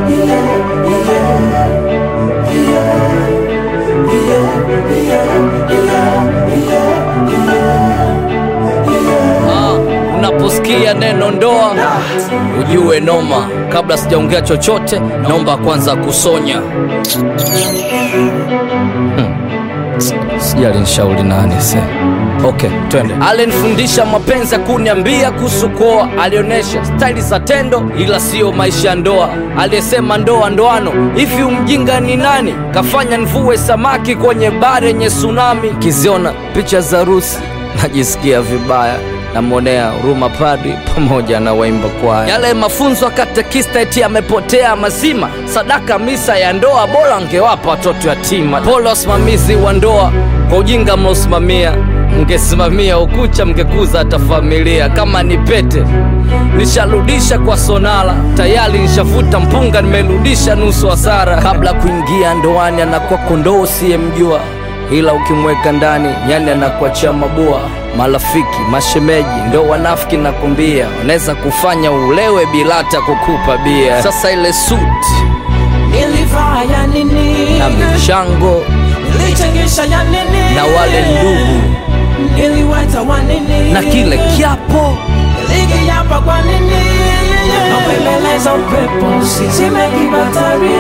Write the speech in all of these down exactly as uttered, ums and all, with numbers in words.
Unaposikia neno ndoa ujue noma. Kabla sijaongea chochote naomba kwanza kusonya. hmm. Sijali nishauri nani se. Okay, twende. Alinifundisha mapenzi kuniambia kuhusu kuoa. Alionesha staili za tendo ila sio maisha ya ndoa. Aliyesema ndoa ndoano, hivi umjinga ni nani? Kafanya nivue samaki kwenye bare yenye tsunami. Kiziona picha za harusi najisikia vibaya. Namonea huruma padri pamoja na waimba kwaya. Yale mafunzo ya katekista eti yamepotea mazima. Sadaka misa ya ndoa bora angewapa watoto yatima. Pole wasimamizi wa ndoa kwa ujinga mlosimamia. Mngesimamia ukucha mngekuza hata familia. Kama ni pete nisharudisha kwa sonala. Tayari nishafuta mpunga nimerudisha nusu hasara. Kabla kuingia ndoani anakuwa kondoo usiyemjua, ila ukimweka ndani nyani anakuachia mabua. Marafiki, mashemeji ndo wanafiki nakumbia. Wanaweza kufanya ulewe bila hata kukupa bia. Sasa ile suit nilivaa ya nini? Na michango nilichangisha ya nini? Na wale ndugu niliweta wa nini? Na kile kiapo nilikiapa kwa nini? Napembeleza upepo sizimeki batari.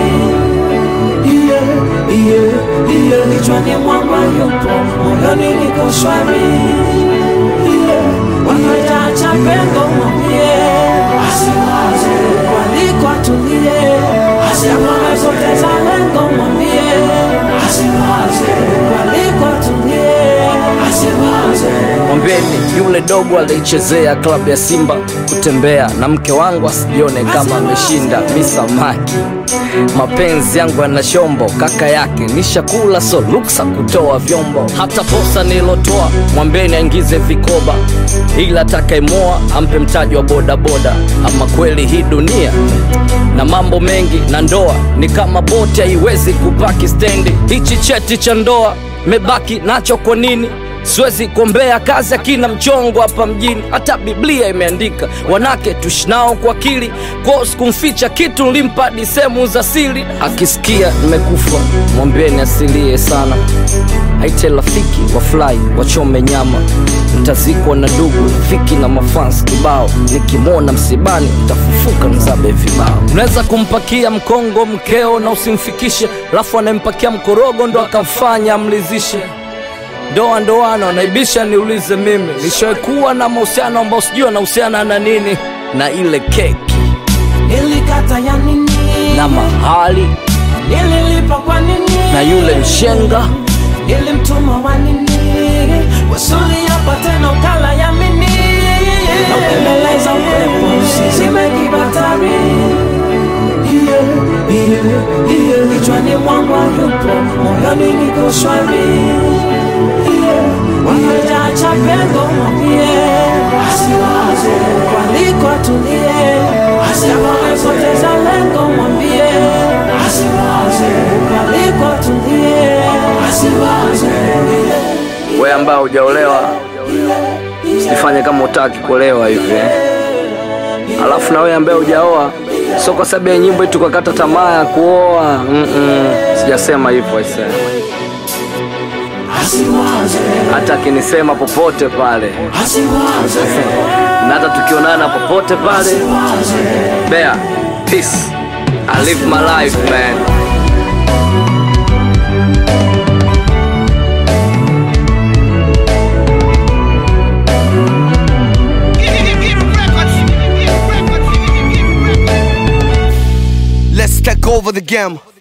Yeah, yeah, yeah. Kichwani mwangu yupo, moyoni niko shwari. Yeah, wakajaacha pengo mwambie asiwaze, waliko atulie. Asiamame zote za lengo mwambie asiwaze, waliko atulie. Asiwaze. Mwambeni yule dogo alichezea klabu ya Simba kutembea na mke wangu asijione kama ameshinda misamaki. Mapenzi yangu yana shombo, kaka yake nishakula so luksa kutoa vyombo. Hata posa nilotoa mwambeni aingize vikoba, ila atakayemoa ampe mtaji wa boda boda. Ama kweli hii dunia na mambo mengi, na ndoa ni kama boti haiwezi kubaki stendi. Hichi cheti cha ndoa mebaki nacho kwa nini? Siwezi kuombea kazi akina mchongo hapa mjini. Hata Biblia imeandika wanake tushinao kwa akili. Kwa sikumficha kitu nilimpa disemu za siri. Akisikia nimekufa mwambieni asilie sana. Haite rafiki wafly wachome nyama. Mtazikwa na ndugu rafiki na mafans kibao. Nikimwona msibani mtafufuka mzabe vibao. Unaweza kumpakia mkongo mkeo na usimfikishe, alafu anampakia mkorogo ndo akamfanya amlizishe. Ndoa ndoano naibisha niulize mimi. Nishaikuwa na mahusiano ambao sijui na uhusiana na nini. Na ile keki nilikata ya nini? Na mahali nililipa kwa nini? Na yule mshenga nilimtuma wa nini? Wasuli hapa tena ukala ya mini. Napembeleza upepo sizimeki batari. Yeah, yeah, yeah. Kichwani mwangu yupo, moyoni niko shwari. Wakajaacha pengo mwambie asiwaze, waliko atulie. Asiamame zote za lengo mwambie asiwaze, waliko atulie. Asiwaze. wewe ambao hujaolewa usifanye kama utaki kuolewa hivi eh? Alafu na wewe ambaye hujaoa sio kwa sababu ya nyimbo tu kukata tamaa ya kuoa. mm -mm. Sijasema hivyo aisee. Hata kinisema popote pale na hata tukionana popote pale. Bear, peace. I live my life, man. Let's take over the game.